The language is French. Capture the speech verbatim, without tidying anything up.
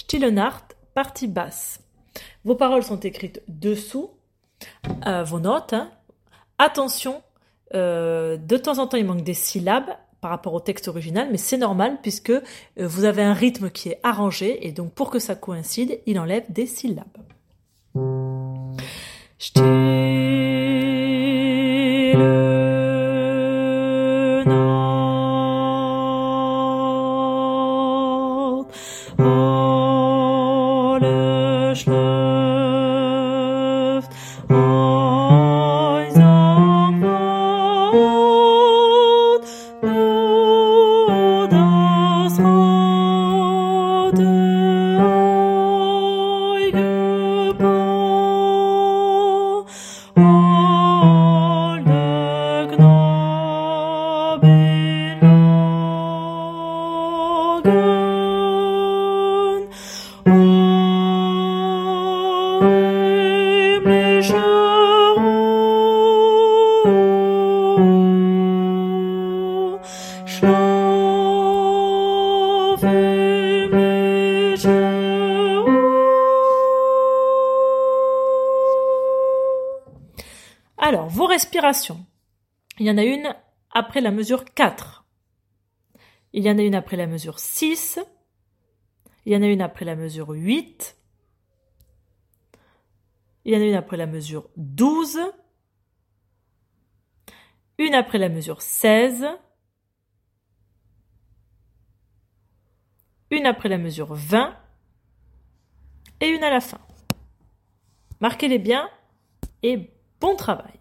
Stille Nacht, partie basse. Vos paroles sont écrites dessous, euh, vos notes. Hein. Attention, euh, de temps en temps, il manque des syllabes par rapport au texte original, mais c'est normal puisque euh, vous avez un rythme qui est arrangé et donc pour que ça coïncide, il enlève des syllabes. Stille Nacht, alles schläft einsam ward, nur das Rad der Eigebar, alle Knaben lagen, himmlische Ruhe, Schlaf, himmlische Ruhe. Alors, vos respirations. Il y en a une après la mesure quatre. Il y en a une après la mesure six. Il y en a une après la mesure huit. Il y en a une après la mesure douze. Une après la mesure seize. Une après la mesure vingt. Et une à la fin. Marquez-les bien et bon travail.